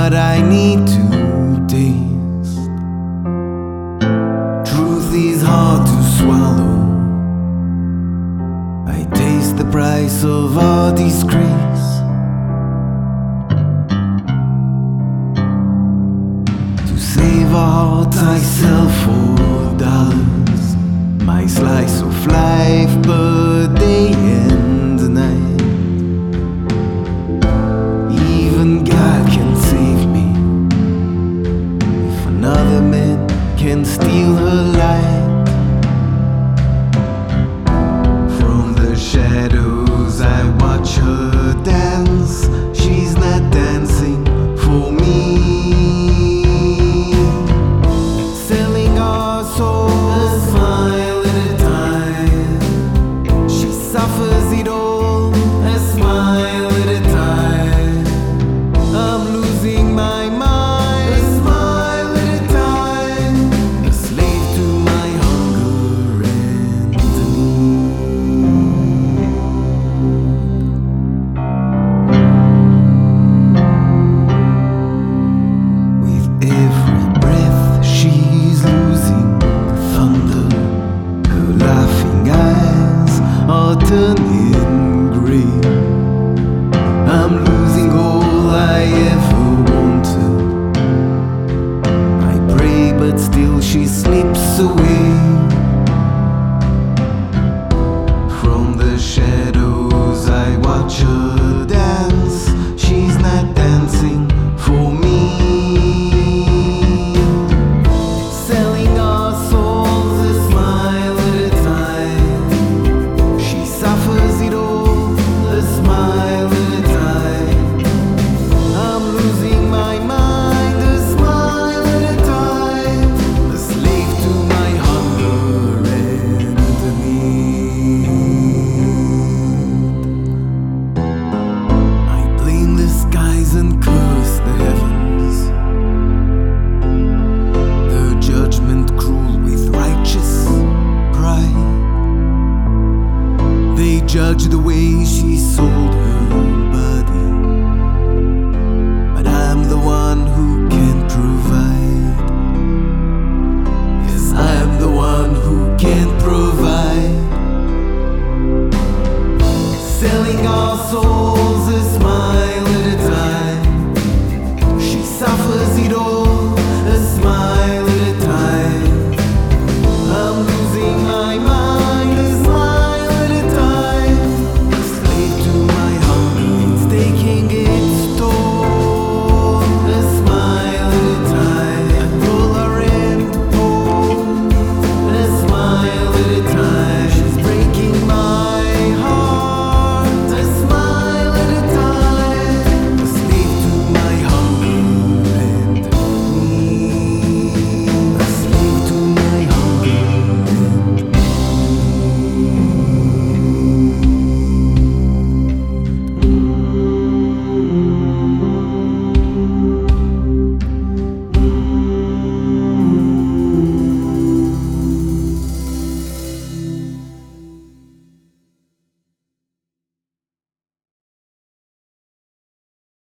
what I need to taste. Truth is hard to swallow. I taste the price of our disgrace. To save our hearts I sell for dollars my slice of life, but day and night. Even God can save me if another man can steal her light. From the shadows I watch her dance. She's not dancing for me. Selling our soul a smile at a time. She suffers it all, a smile at a time. I'm losing my mind, a smile at a time. A slave to my hunger and need. With every breath she's losing thunder. Her laughing eyes are turning gray. I'm losing all I ever wanted. I pray but still she slips away. From the shadows I watch her dance. She's not dancing for me. Selling our souls a smile at a time. She suffers it all, a smile at a time. I'm losing my mind, a smile at a time. A slave to my hunger and need. I blame the skies and curse the heavens. The judgment cruel with righteous pride. They judge the way she sold her